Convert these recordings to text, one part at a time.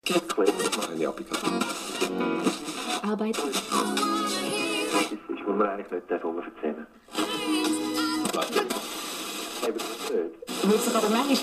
Eine Applikation. Arbeit. Ich will mir eigentlich nicht darüber erzählen. Eben nicht. Willst du aber manchmal...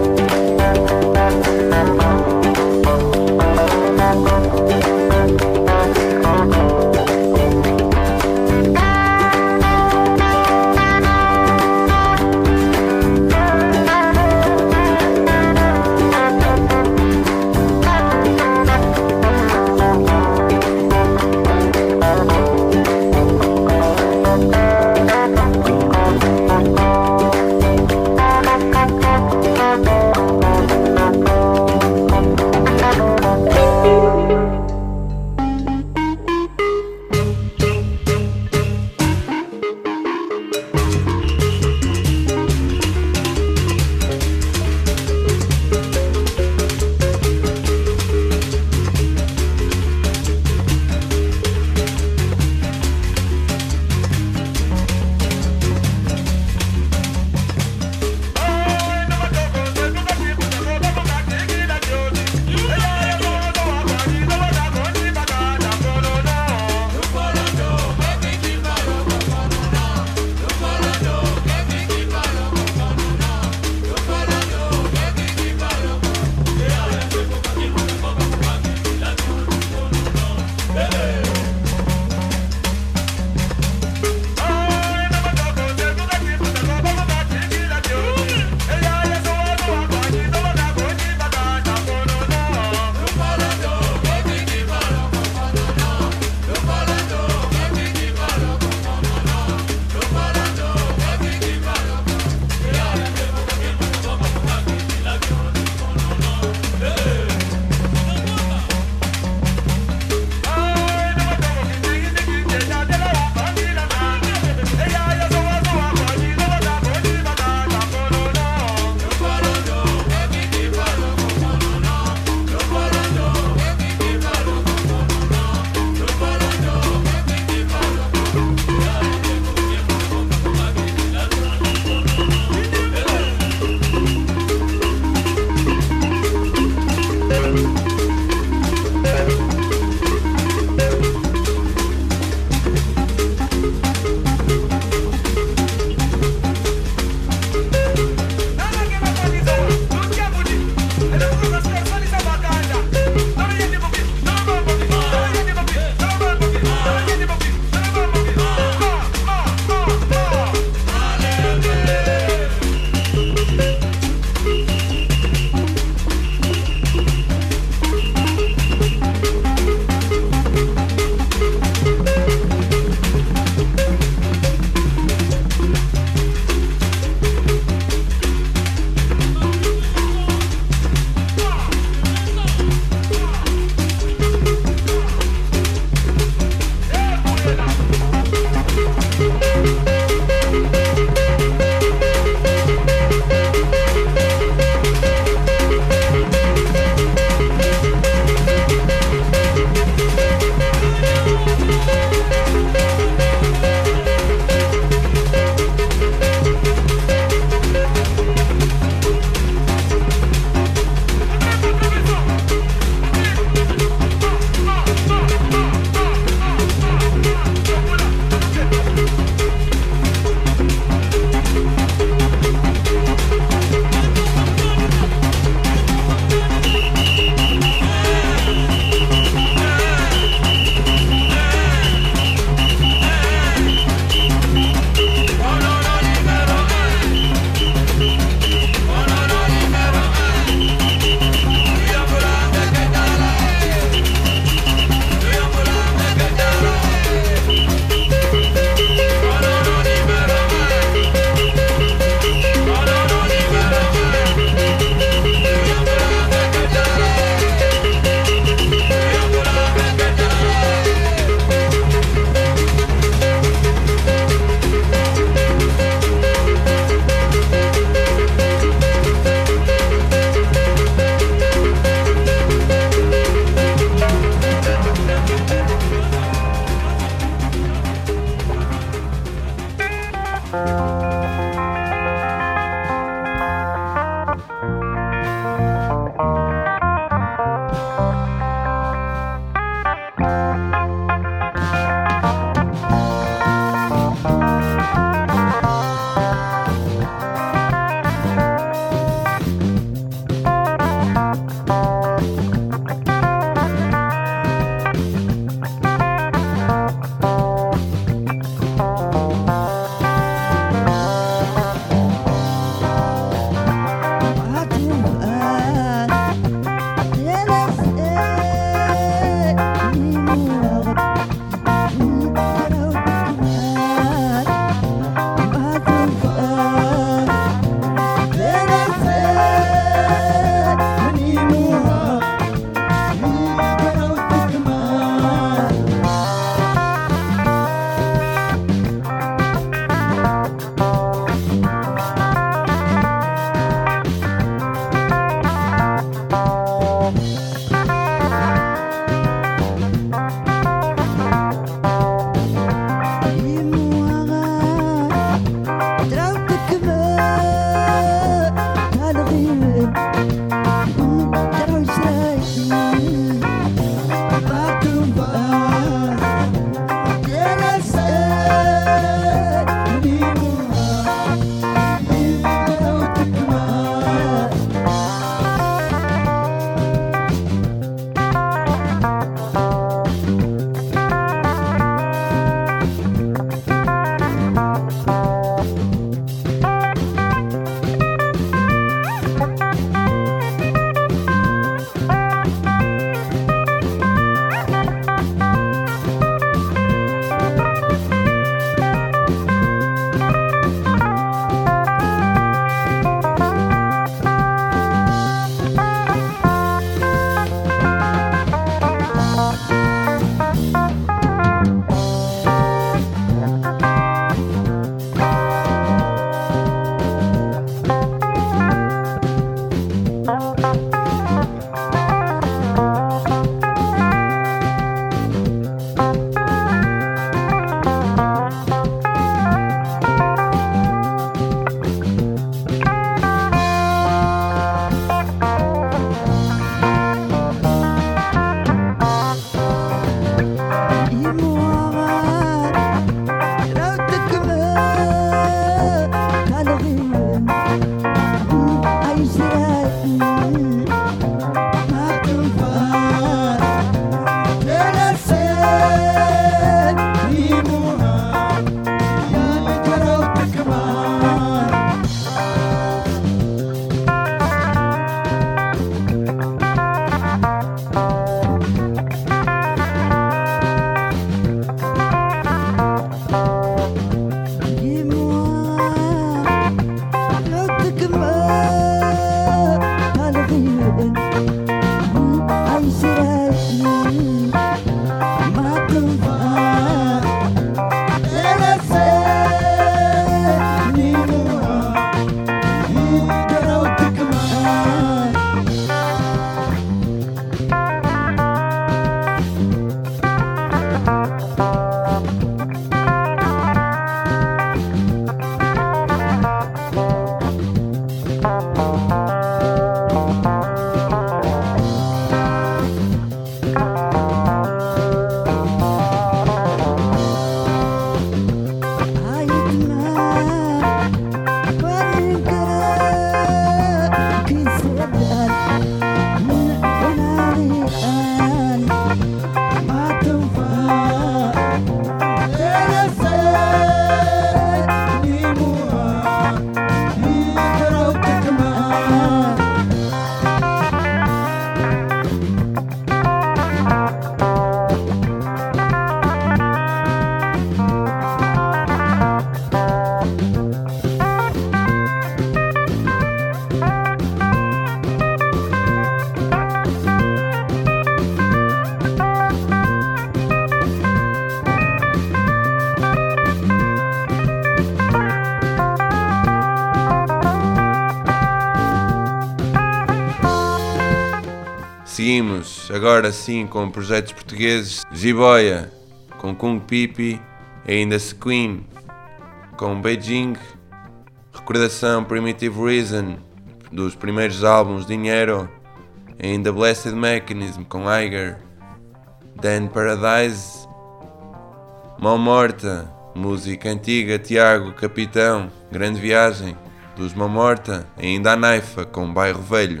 Seguimos agora sim com projetos portugueses. Jiboia com Kung Pipi, ainda Sequin com Beijing, recordação Primitive Reason dos primeiros álbuns Dinheiro, ainda Blessed Mechanism com Eiger, Dan Paradise, Mão Morta, música antiga, Tiago Capitão, Grande Viagem dos Mão Morta, ainda a Naifa com Bairro Velho.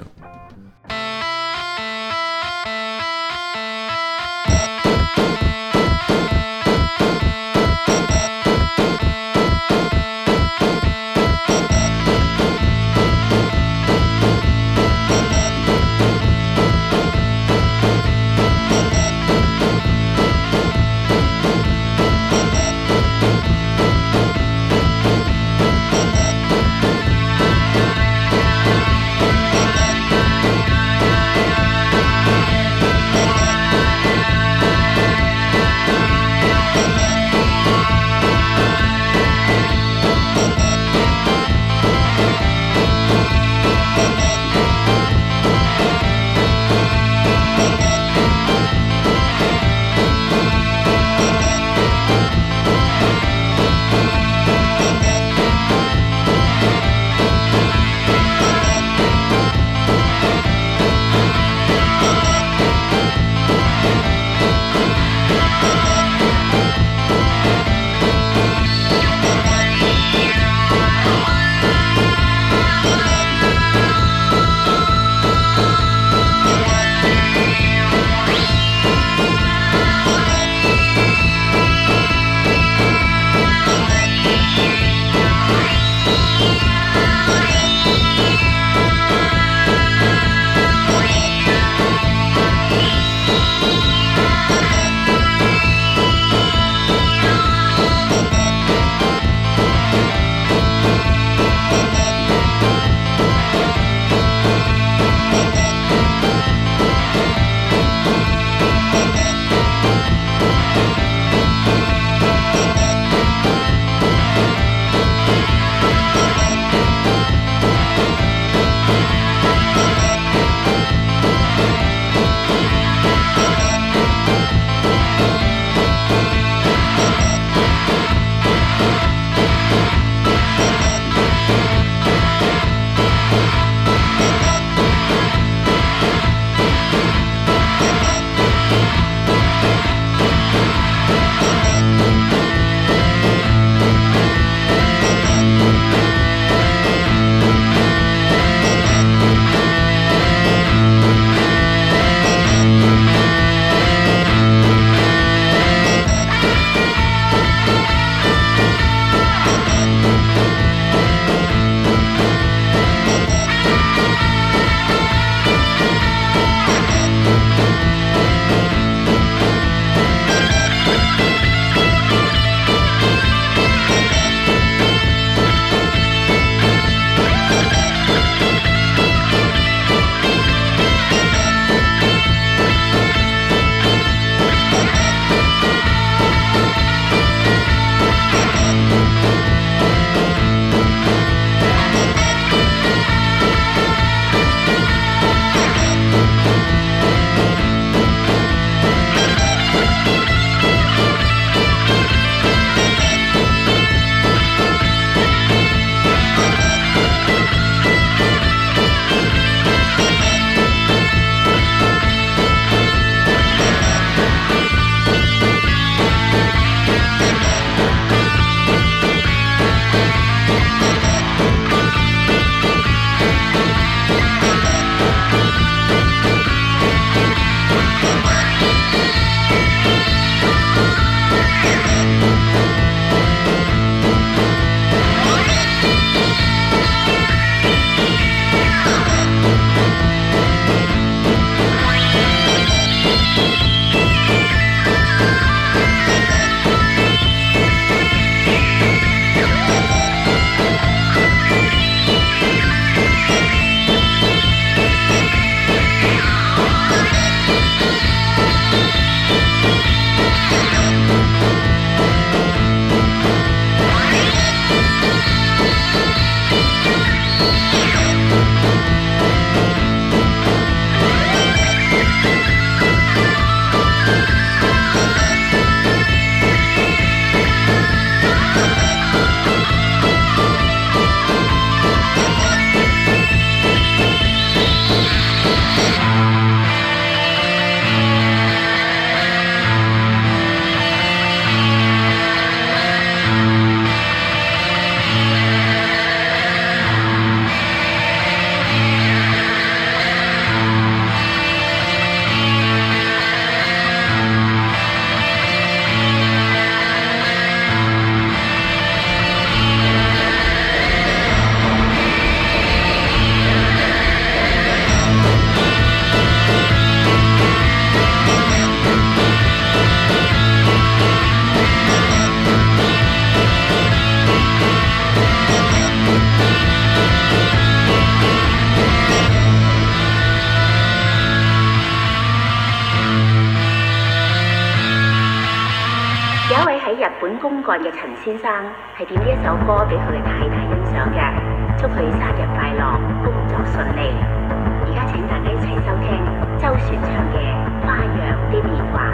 本公幹嘅陳先生係點呢一首歌俾佢嘅太太欣賞嘅，祝佢生日快樂，工作順利。而家請大家一齊收聽周璇唱嘅《花樣的年華》。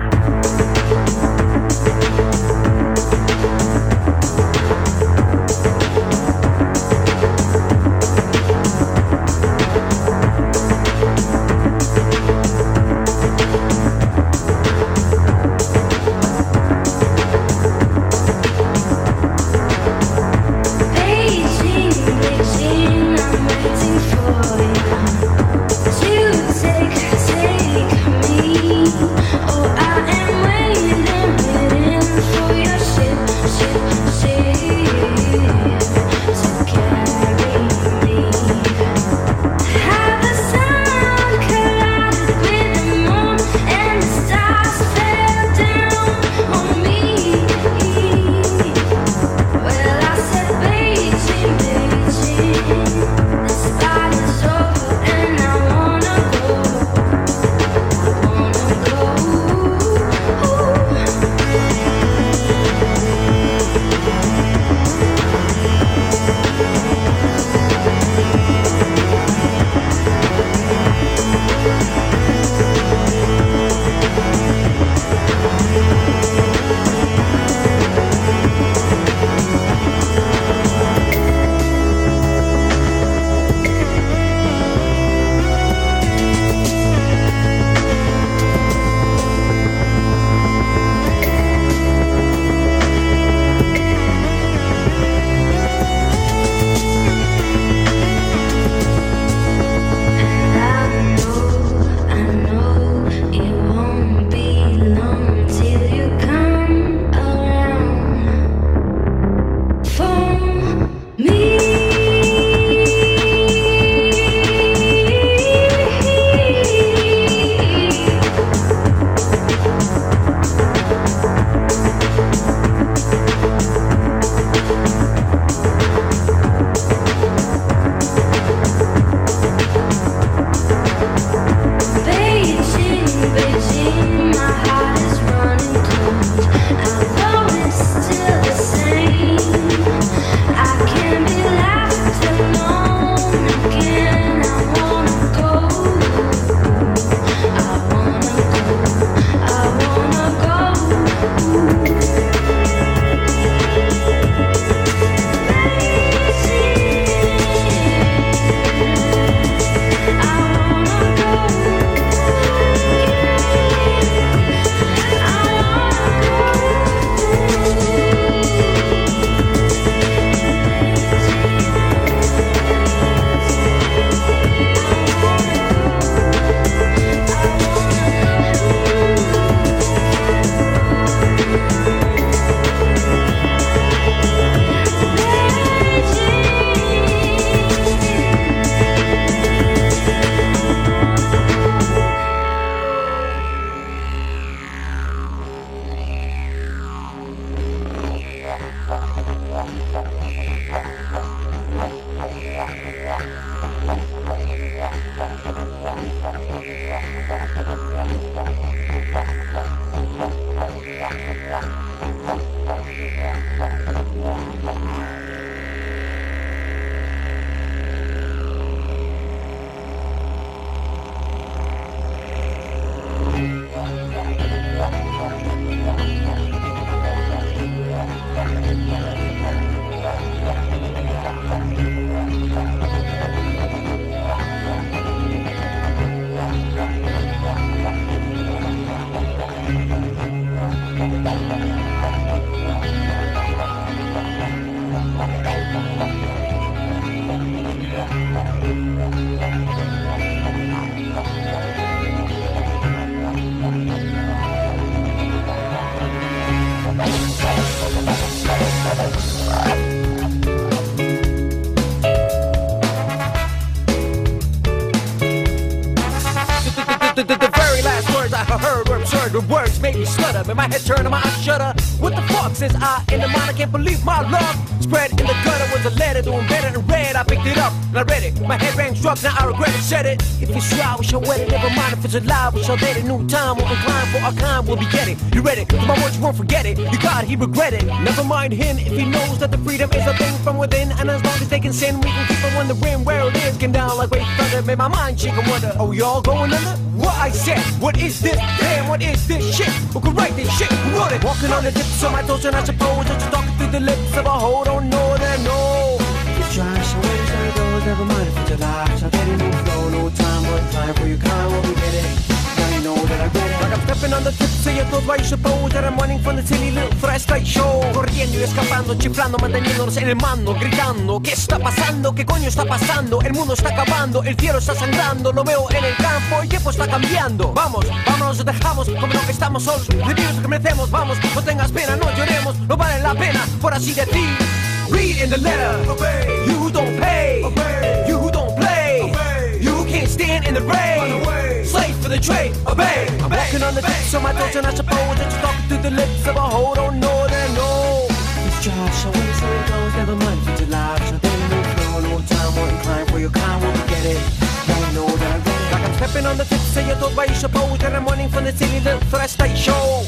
The very last words I heard were absurd. The words made me stutter, made my head turn and my eyes shudder. What the fuck says I in the mind? I can't believe my love. Spread in the gutter was a letter doing better than red. I picked it up and I read it. My head rang struck, now I regret it, said it. If it's true, we shall wet it. Never mind if it's a lie, we shall date it. New time, we'll incline for our kind, we'll be getting. You read it, my words, you won't forget it. You got it, he regret it. Never mind him if he knows that the freedom is a thing from within. And as long as they can send, we can keep on wondering where it is. Came down like wait thunder, made my mind shake and wonder. Oh, y'all going under? What I said, what is this? Damn, what is this shit? Who could write this shit? Who wrote it? Walking on the tips of my toes, and I suppose that you're talking through the lips of a hoe. Don't know that, no. You try, so where's there goes? Never mind if it's a lie. So get a new flow, no time, one time for your kind, we'll be get it. Now you know that I get it. Like I'm stepping on the tips of your toes, why you suppose that I'm running from the silly little fresh light show? Corriendo y escapando, chiflando, manteniéndonos en el mando, gritando. ¿Qué está pasando? ¿Qué coño está pasando? El mundo está acabando, el cielo está sangrando. Lo veo en el campo, el tiempo está cambiando. Vamos, vámonos, dejamos como lo que estamos solos. Vivimos que merecemos, vamos, no tengas pena, no lloremos, no vale la pena, por así decir. Read in the letter, obey. You who don't pay, obey. You who don't play, obey. You who can't stand in the rain, slave for the trade, obey. I'm walking on the tips of my toes, and I suppose that you're talking through the lips of a hoe. Don't know that, no. It's Josh, so when it goes, never mind if it's a lie. So then no flow, no time, won't incline for your kind, won't get it. Now you know that I get it. Like I'm stepping on the tips of your toes, why you suppose that I'm running from the silly little fresh state show?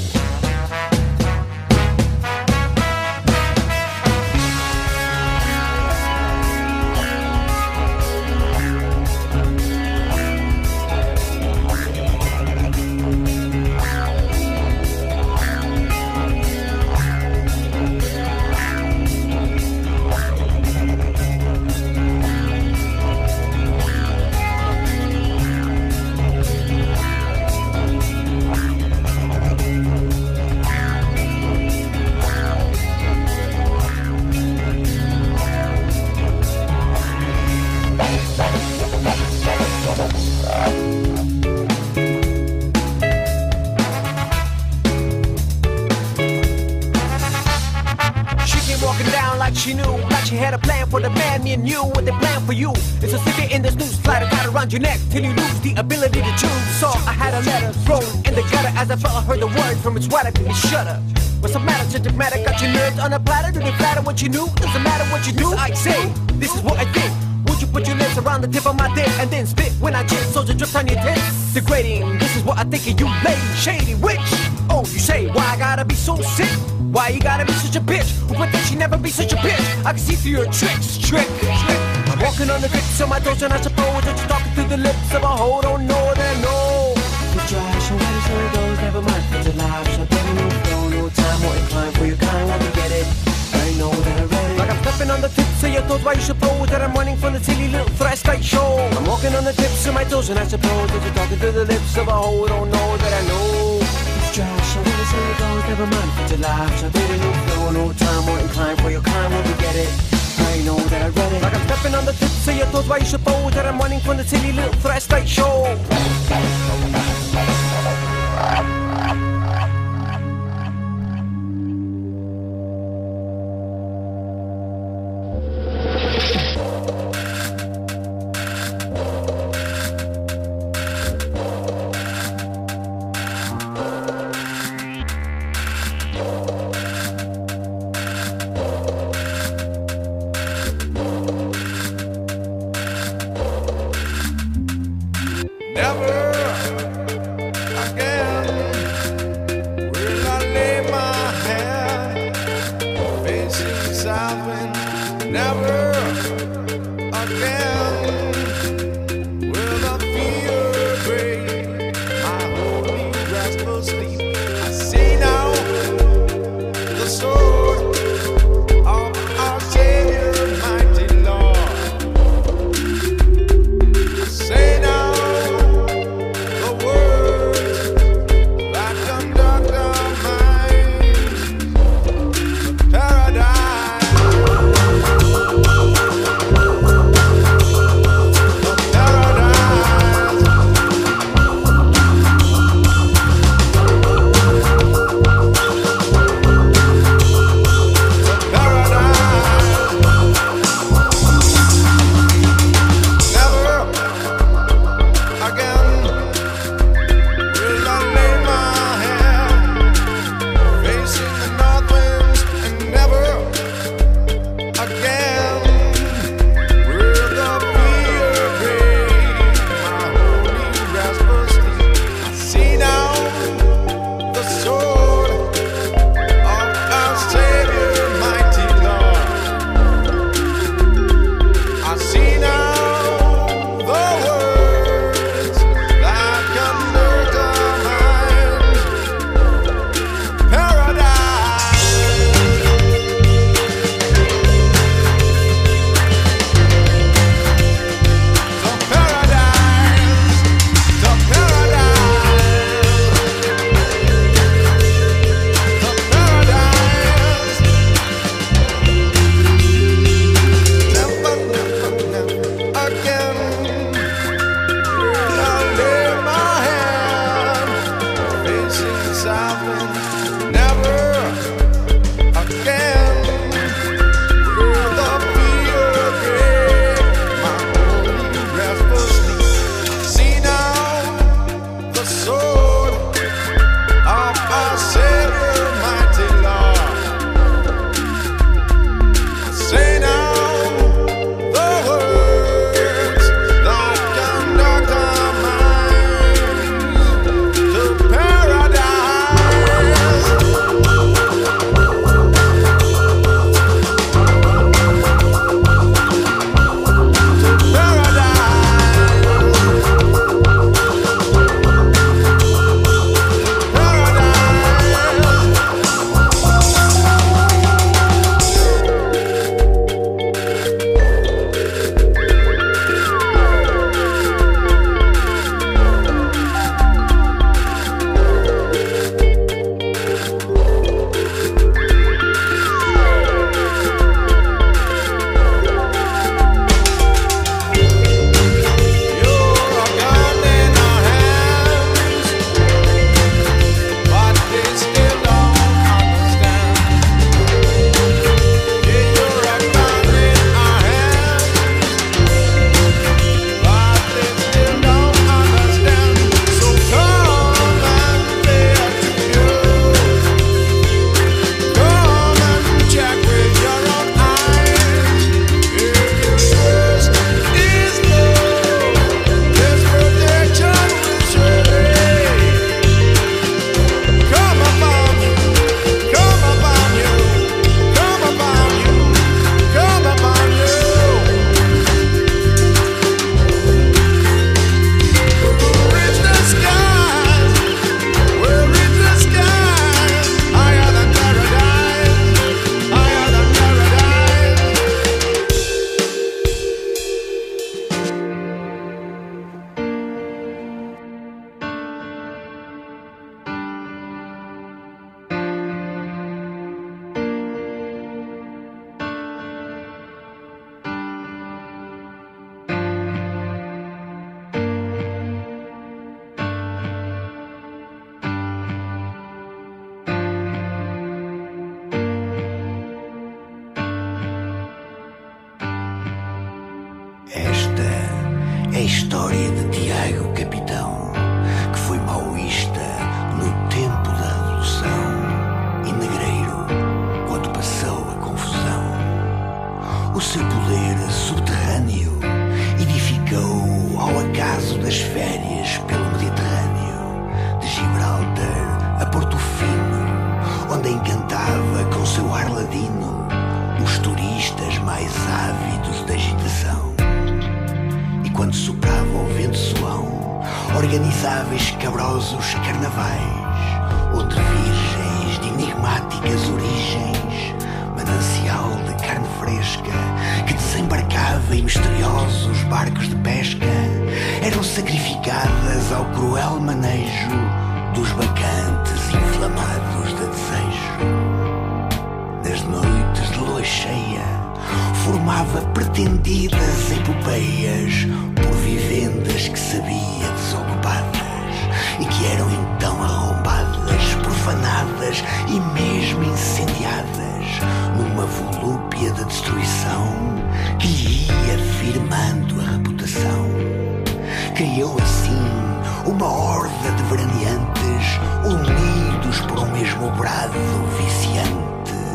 She knew like she had a plan for the man, me and you. What they planned for you is to stick it in this noose, slide it right around your neck till you lose the ability to choose. So I had a letter thrown in the gutter as I felt I heard the word from its water to me shudder. What's the matter? Subject matter got your nerves on a platter. Do they flatter what you knew? Doesn't matter what you do. I say, this is what I think. Would you put your lips around the tip of my dick and then spit when I jizz so it drips on your tits? Degrading, this is what I think of you, lady, shady witch. Oh, you say, why I gotta be so sick? Why you gotta be such a bitch? Who would think she'd never be such a bitch? I can see through your tricks, trick. I'm walking on the tips of my toes, and I suppose that you're talking through the lips of a hoe. Don't know that, no. You try, so when it goes, never mind, it's a lie. So tell me no flow, no time, won't incline for your kind, won't get it. I know that I read it. Like I'm stepping on the tips of your toes, why you suppose that I'm running from the silly little fresh light show? I'm walking on the tips of my toes, and I suppose that you're talking through the lips of a hoe. Don't know that I know. Trash, so when it goes, never mind if it's a lie. So baby, no flow, no time, won't incline for your kind, won't get it. I know that I read it. Like I'm stepping on the tips of your toes, why you suppose that I'm running from the silly little fresh light show? Never seu ar ladino, os turistas mais ávidos da agitação. E quando soprava o vento suão, organizava escabrosos carnavais, onde virgens de enigmáticas origens, manancial de carne fresca, que desembarcava em misteriosos barcos de pesca, eram sacrificadas ao cruel manejo dos bacantes inflamados de desejo. Nas noites de lua cheia, formava pretendidas epopeias por vivendas que sabia desocupadas e que eram então arrombadas, profanadas e mesmo incendiadas numa volúpia de destruição que lhe ia firmando a reputação. Criou assim uma horda de veraneantes unidos por um mesmo brado viciante.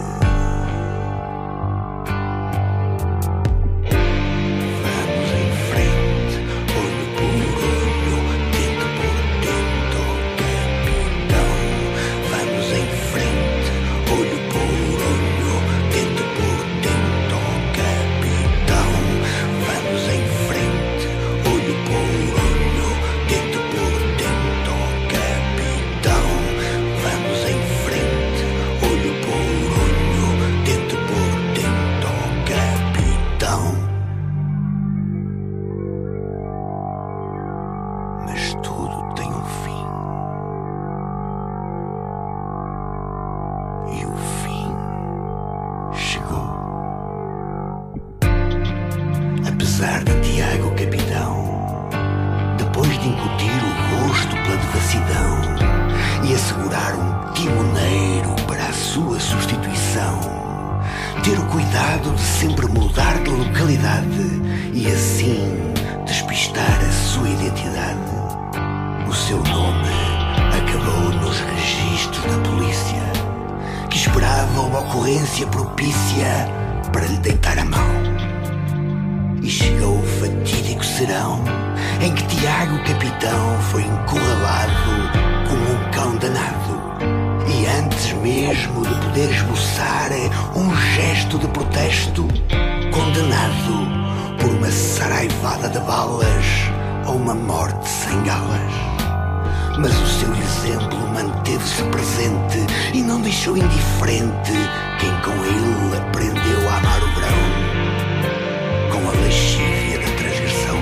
Apesar de Tiago Capitão, depois de incutir o gosto pela devassidão e assegurar um timoneiro para a sua substituição, ter o cuidado de sempre mudar de localidade e assim despistar a sua identidade, o seu nome acabou nos registros da polícia, que esperava uma ocorrência propícia para lhe deitar a mão. E chegou o fatídico serão em que Tiago Capitão foi encurralado como um cão danado. E antes mesmo de poder esboçar um gesto de protesto, condenado por uma saraivada de balas a uma morte sem galas. Mas o seu exemplo manteve-se presente e não deixou indiferente quem com ele aprendeu a amar o verão, com a lascívia da transgressão.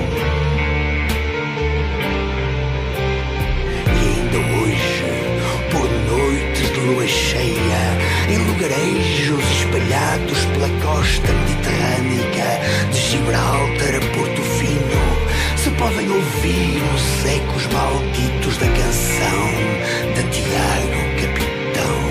E ainda hoje, por noites de lua cheia, em lugarejos espalhados pela costa mediterrânica, de Gibraltar a Porto Fino, se podem ouvir os ecos malditos da canção de Tiago Capitão.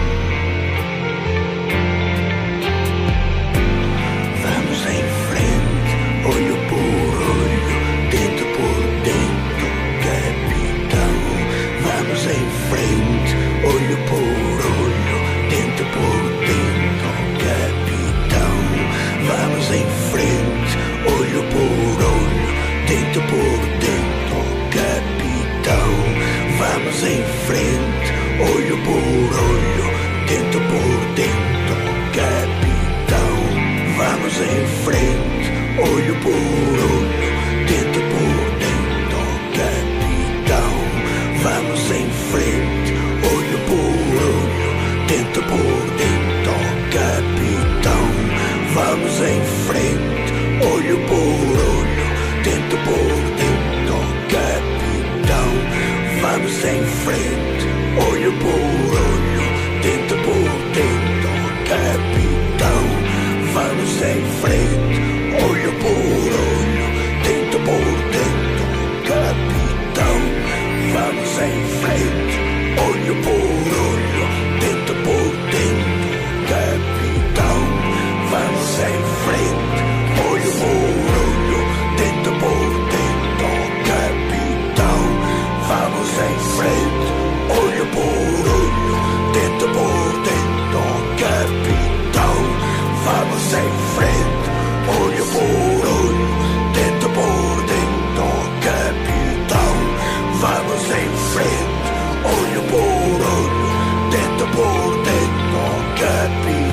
Vamos em frente, olho por olho, dentro por dentro, capitão. Vamos em frente, olho por olho, dentro por dentro, capitão. Vamos em frente, olho por olho, dentro por dentro, capitão. Vamos em frente, olho por olho, dentro por dentro, capitão. Vamos em frente, olho por olho, dentro por dentro, capitão. Vamos em frente, olho por olho, dentro por dentro, capitão. Vamos em frente, olho por olho, dentro por dentro, capitão. Vamos em frente, olho por olho, dentro por dentro, capitão. Vamos em frente, olho por olho, dentro por dentro, capitão. Vamos em frente, olho por olho, dentro por dentro, capitão. Vamos em frente, olho por olho, dentro por dentro, capitão. Vamos em frente, olho por olho, dentro por dentro, capitão. Vamos em frente, olho por olho, dentro por dentro, capitão. Vamos em frente, olho por olho, dentro por dentro, capitão.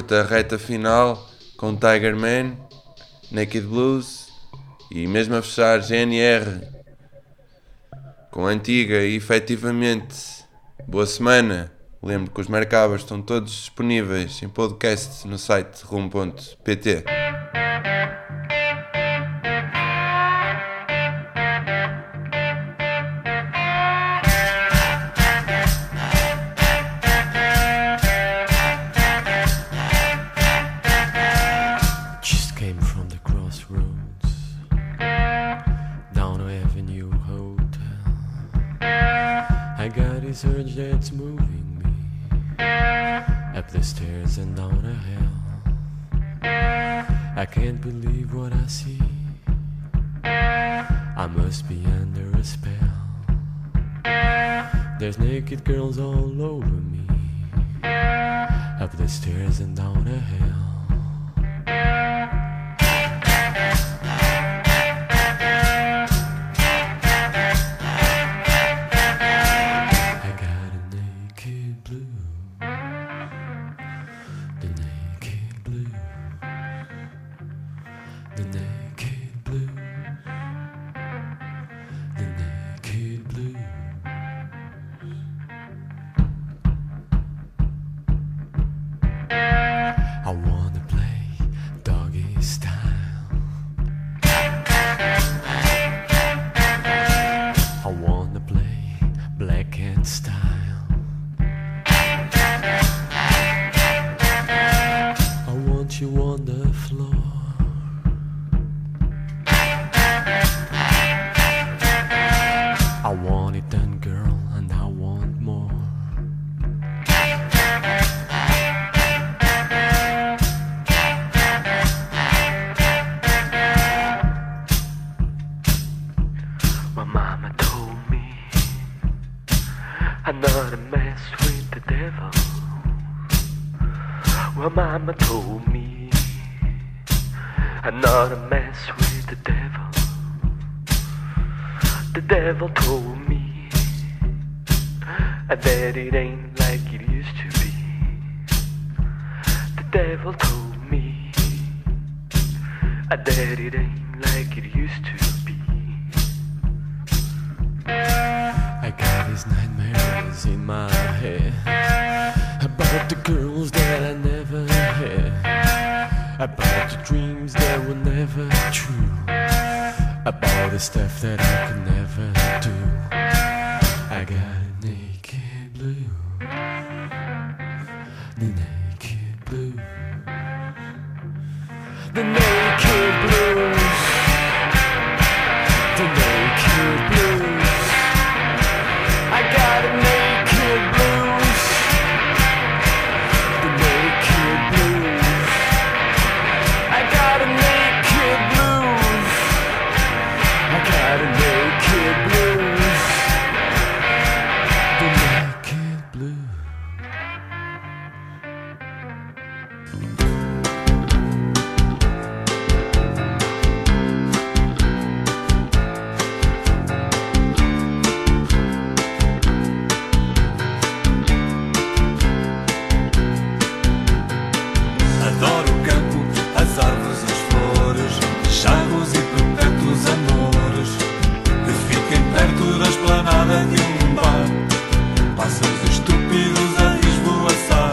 curto a reta final com Tiger Man, Naked Blues e mesmo a fechar GNR com Antiga e efetivamente boa semana. Lembro que os Mercabas estão todos disponíveis em podcast no site rumo.pt. Just came from the crossroads, down Avenue Hotel. I got this urge that's moving me up the stairs and down a hill. I can't believe what I see. I must be under a spell. There's naked girls all over me up the stairs and down a hill. I wanna play doggy style. I wanna play black cat style. I want you on the floor. I want it done, girl, and I want more. My mama told me I'm not a mess with the devil. Well, mama told me I'm not a mess with the devil. The devil told me that it ain't like it used to be. The devil told me that it ain't like it used to be. I got these nightmares in my head about the girls that I never had, about the dreams that were never true, about the stuff that I could never do. I got a naked blue, the naked blue, the naked blues, the naked blues. I got a naked blues, the naked blues. I got a naked blues. I got a naked blues, the naked blues. Adoro o campo, as árvores, as flores, charros e perpétuos amores que fiquem perto da esplanada de um bar. Pássaros estúpidos a esvoaçar.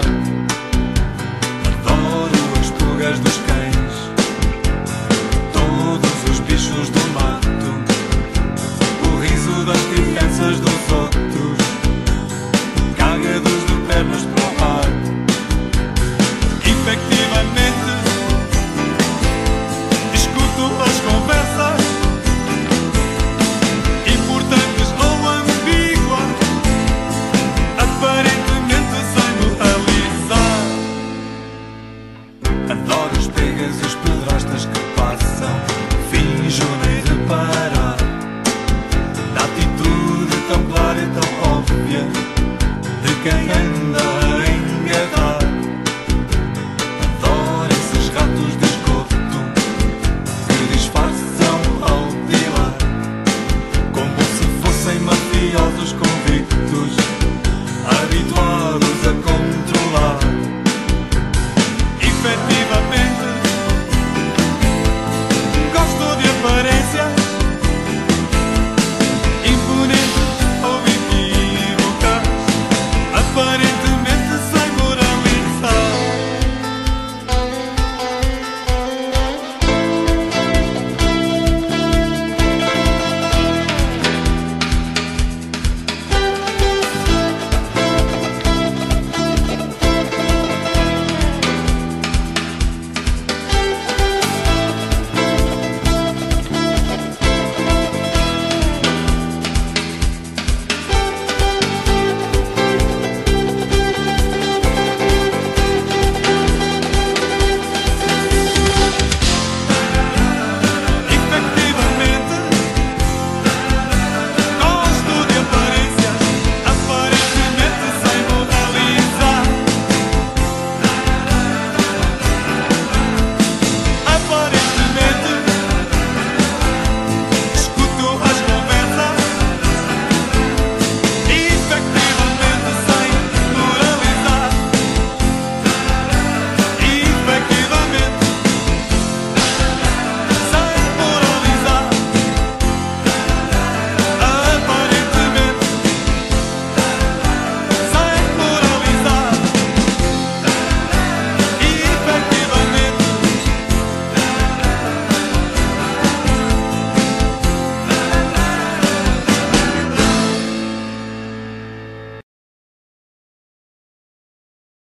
Adoro as pulgas dos cães, todos os bichos do mato, o riso das crianças dos outros, cagados de pernas para o ar. Efectivamente, escuto as conversas importantes ou ambíguas, aparentemente sem moralizar. Adoro as pegas e os pedrastas que passam, finjo nem reparar na atitude tão clara e tão óbvia de quem anda